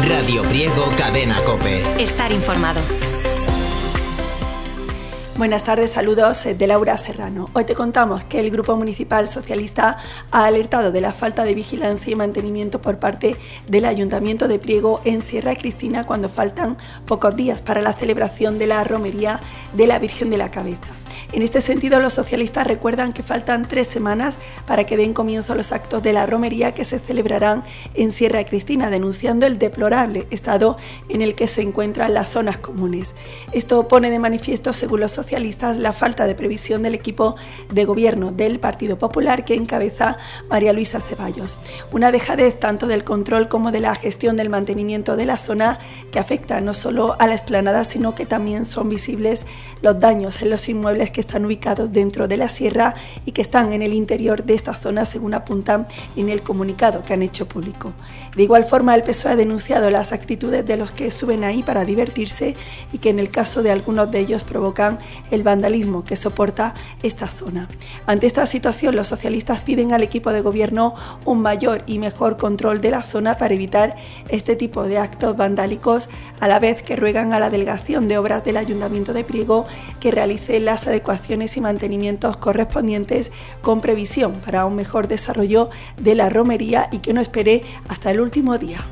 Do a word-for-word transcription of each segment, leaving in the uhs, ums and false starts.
Radio Priego, Cadena COPE. Estar informado. Buenas tardes, saludos de Laura Serrano. Hoy te contamos que el Grupo Municipal Socialista ha alertado de la falta de vigilancia y mantenimiento por parte del Ayuntamiento de Priego en Sierra Cristina cuando faltan pocos días para la celebración de la romería de la Virgen de la Cabeza. En este sentido, los socialistas recuerdan que faltan tres semanas para que den comienzo los actos de la romería que se celebrarán en Sierra Cristina, denunciando el deplorable estado en el que se encuentran las zonas comunes. Esto pone de manifiesto, según los socialistas, la falta de previsión del equipo de gobierno del Partido Popular que encabeza María Luisa Ceballos. Una dejadez tanto del control como de la gestión del mantenimiento de la zona que afecta no solo a la explanada, sino que también son visibles los daños en los inmuebles que están ubicados dentro de la sierra y que están en el interior de esta zona, según apuntan en el comunicado que han hecho público. De igual forma, el P S O E ha denunciado las actitudes de los que suben ahí para divertirse y que en el caso de algunos de ellos provocan el vandalismo que soporta esta zona. Ante esta situación, los socialistas piden al equipo de gobierno un mayor y mejor control de la zona para evitar este tipo de actos vandálicos, a la vez que ruegan a la Delegación de Obras del Ayuntamiento de Priego que realice las adecuaciones y mantenimientos correspondientes con previsión para un mejor desarrollo de la romería y que no espere hasta el último día.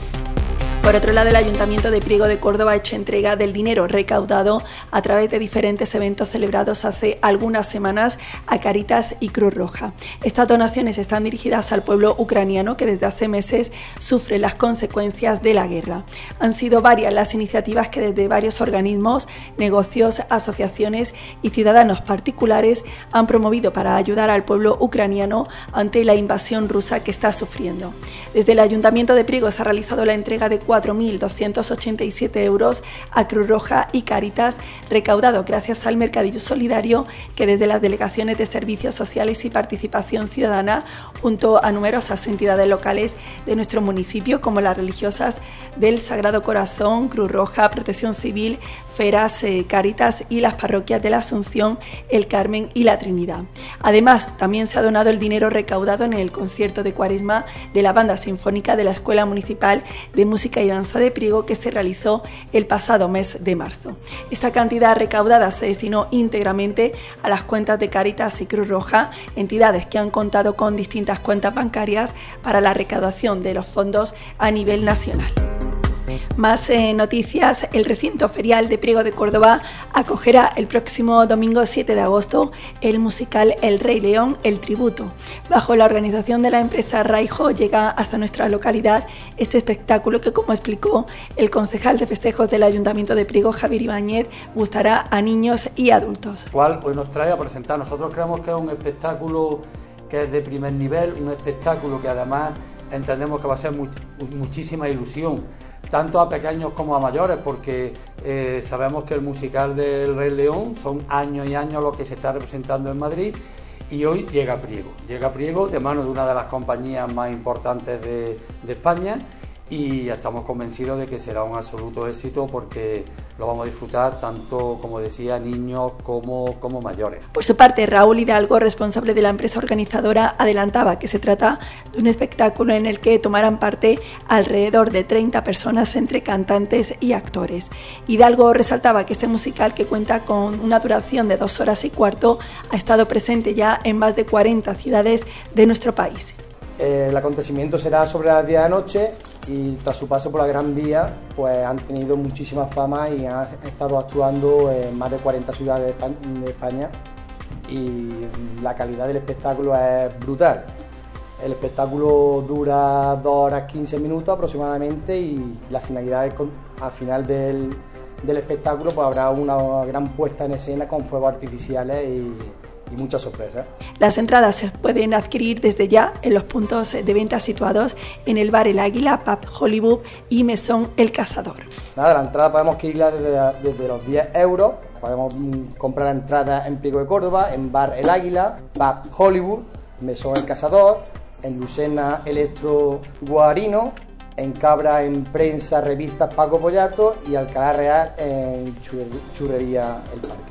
Por otro lado, el Ayuntamiento de Priego de Córdoba ha hecho entrega del dinero recaudado a través de diferentes eventos celebrados hace algunas semanas a Cáritas y Cruz Roja. Estas donaciones están dirigidas al pueblo ucraniano que desde hace meses sufre las consecuencias de la guerra. Han sido varias las iniciativas que desde varios organismos, negocios, asociaciones y ciudadanos particulares han promovido para ayudar al pueblo ucraniano ante la invasión rusa que está sufriendo. Desde el Ayuntamiento de Priego se ha realizado la entrega de cuatro mil doscientos ochenta y siete euros a Cruz Roja y Cáritas, recaudado gracias al Mercadillo Solidario que desde las Delegaciones de Servicios Sociales y Participación Ciudadana, junto a numerosas entidades locales de nuestro municipio, como las religiosas del Sagrado Corazón, Cruz Roja, Protección Civil, Feras, eh, Cáritas y las parroquias de la Asunción, el Carmen y la Trinidad. Además, también se ha donado el dinero recaudado en el concierto de Cuaresma de la Banda Sinfónica de la Escuela Municipal de Música y Danza de Priego que se realizó el pasado mes de marzo. Esta cantidad recaudada se destinó íntegramente a las cuentas de Cáritas y Cruz Roja, entidades que han contado con distintas cuentas bancarias para la recaudación de los fondos a nivel nacional. Más eh, noticias. El recinto ferial de Priego de Córdoba acogerá el próximo domingo siete de agosto el musical El Rey León, El Tributo. Bajo la organización de la empresa Raijo llega hasta nuestra localidad este espectáculo que, como explicó el concejal de festejos del Ayuntamiento de Priego, Javier Ibáñez, gustará a niños y adultos. ¿Cuál pues nos trae a presentar? Nosotros creemos que es un espectáculo que es de primer nivel, un espectáculo que además entendemos que va a ser much- muchísima ilusión, tanto a pequeños como a mayores, porque eh, sabemos que el musical del Rey León son años y años lo que se está representando en Madrid y hoy llega a Priego. Llega a Priego de mano de una de las compañías más importantes de, de España y estamos convencidos de que será un absoluto éxito porque lo vamos a disfrutar tanto, como decía, niños como, como mayores. Por su parte, Raúl Hidalgo, responsable de la empresa organizadora, adelantaba que se trata de un espectáculo en el que tomarán parte alrededor de treinta personas entre cantantes y actores. Hidalgo resaltaba que este musical, que cuenta con una duración de dos horas y cuarto, ha estado presente ya en más de cuarenta ciudades de nuestro país. El acontecimiento será sobre las diez de la noche y tras su paso por la Gran Vía pues han tenido muchísima fama y han estado actuando en más de cuarenta ciudades de España y la calidad del espectáculo es brutal. El espectáculo dura dos horas quince minutos aproximadamente y la finalidad es con, al final del, del espectáculo pues habrá una gran puesta en escena con fuegos artificiales y y muchas sorpresas. Las entradas se pueden adquirir desde ya en los puntos de venta situados en el Bar El Águila, Pub Hollywood y Mesón El Cazador. Nada, la entrada podemos adquirirla desde, desde los diez euros, podemos comprar la entrada en Priego de Córdoba, en Bar El Águila, Pub Hollywood, Mesón El Cazador, en Lucena Electro Guarino, en Cabra en Prensa, Revistas Paco Pollato y Alcalá Real en Churrería El Parque.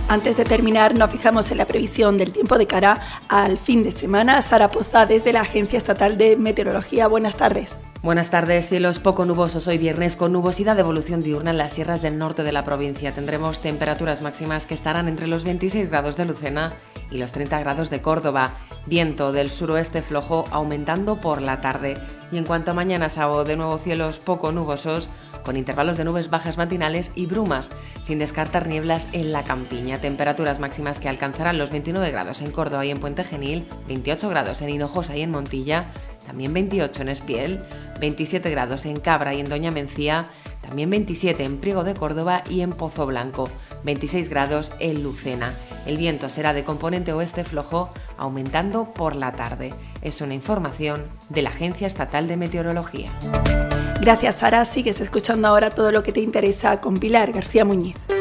Antes de terminar, nos fijamos en la previsión del tiempo de cara al fin de semana. Sara Poza, desde la Agencia Estatal de Meteorología. Buenas tardes. Buenas tardes. Cielos poco nubosos hoy viernes, con nubosidad de evolución diurna en las sierras del norte de la provincia. Tendremos temperaturas máximas que estarán entre los veintiséis grados de Lucena y los treinta grados de Córdoba. Viento del suroeste flojo aumentando por la tarde. Y en cuanto a mañana sábado, de nuevo cielos poco nubosos, con intervalos de nubes bajas matinales y brumas, sin descartar nieblas en la campiña. Temperaturas máximas que alcanzarán los veintinueve grados en Córdoba y en Puente Genil, veintiocho grados en Hinojosa y en Montilla, también veintiocho en Espiel, veintisiete grados en Cabra y en Doña Mencía, también veintisiete en Priego de Córdoba y en Pozo Blanco, veintiséis grados en Lucena. El viento será de componente oeste flojo, aumentando por la tarde. Es una información de la Agencia Estatal de Meteorología. Gracias, Sara. Sigues escuchando ahora todo lo que te interesa con Pilar García Muñiz.